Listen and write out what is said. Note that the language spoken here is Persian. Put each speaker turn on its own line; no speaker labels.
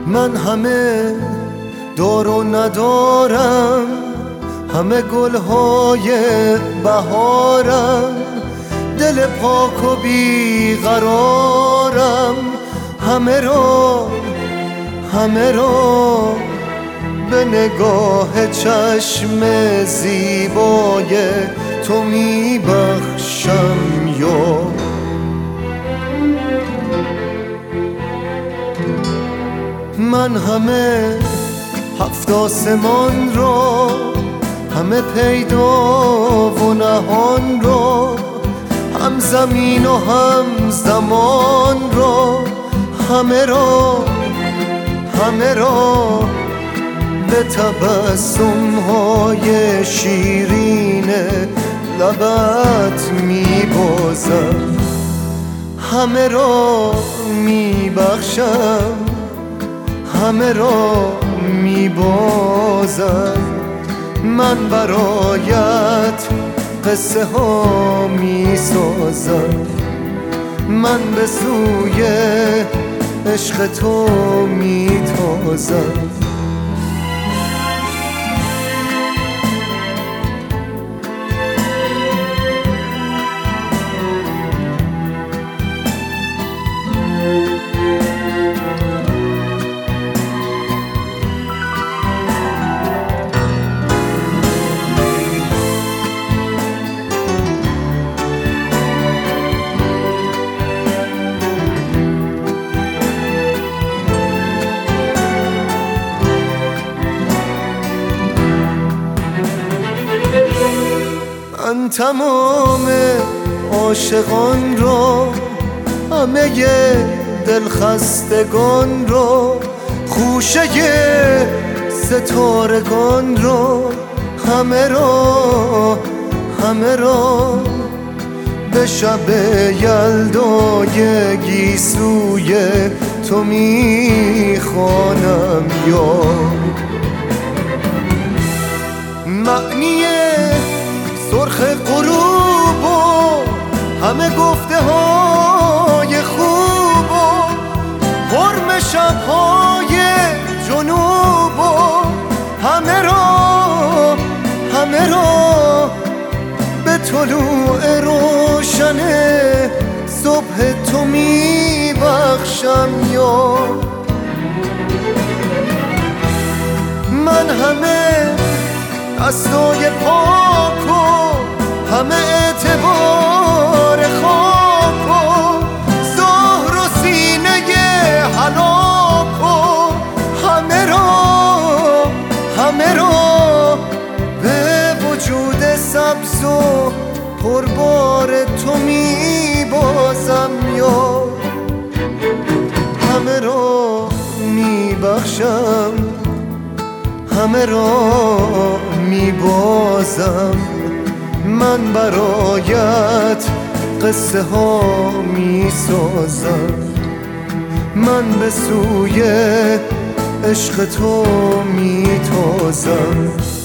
من همه دار و ندارم، همه گلهای بهارم، دل پاک و بیقرارم، همه رو به نگاه چشم زیبای تو میبخشم. یا من همه هفت آسمان رو، همه پیدا و نهان رو، هم زمین و هم زمان رو، همه رو به تبسم های شیرین لبت میبازم، همه رو میبخشم، همه رو میبازم. من برایت قصه ها میسازم، من به سوی عشق تو میتازم. من تمام عاشقان رو، همه دلخستگان رو، خوشه ستارگان رو، همه رو به شب یلدای گیسوی تو میخوانم. یا معنی سرخ غروب و همه گفته های خوب و حرم شبهای جنوب و همه رو به طلوع روشن صبح تو میبخشم. یا من همه دستای پاک و همه اعتبار خاک و زهر و سینه هلاک و همه رو به وجود سبز و پربار تو میبازم. یا همه رو میبخشم، همه رو میبازم. من برایت قصه ها میسازم، من به سوی عشق تو میتازم.